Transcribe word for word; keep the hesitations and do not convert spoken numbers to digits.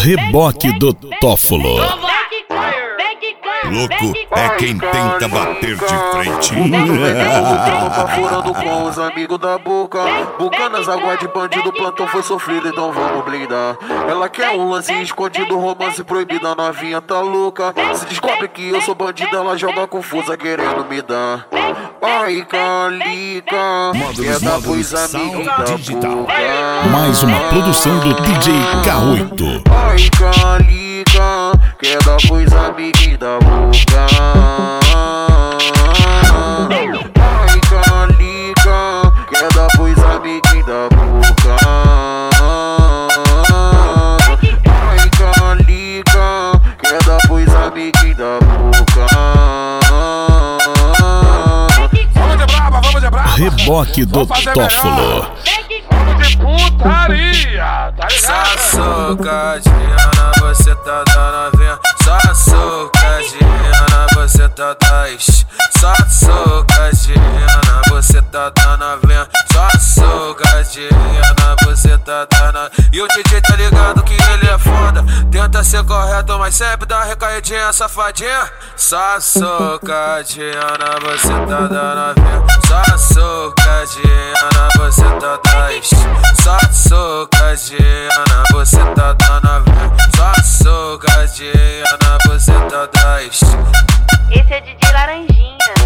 Reboque do Tófolo. Louco é quem tenta bater de frente. Tá furando com os amigos da boca. Bucanas, água de bandido, plantão foi sofrido, então vamos blindar. Ela quer um lance escondido, romance proibido, a novinha tá louca. Se descobre que eu sou bandido, ela joga confusa querendo me dar. Ai, calica, quer dar pros amigos da boca. Mais uma produção do D J K oito. Ai, calica, quer dar pros amigos da boca. Ai, calica, quer dar pros amigos da boca. Ai, calica, quer dar pros amigos da boca. Vamos de brava, vamos de brava. Reboque do Tófolo. Vamos de putaria, tá ligado? Só socadinha, você tá dando vinha. Só socadinha, você tá dando. Só socadinha, você tá dando vinha. Só socadinha, você tá dando. E o D J tá ligado que ele é foda. Tenta ser correto, mas sempre dá uma recaidinha, safadinha. Só socadinha, você tá dando vinha. Só socadinha, você tá dando. Só socadinha, você tá dando vinha. Só socadinha, você tá dando. Esse é D J Laranjinha.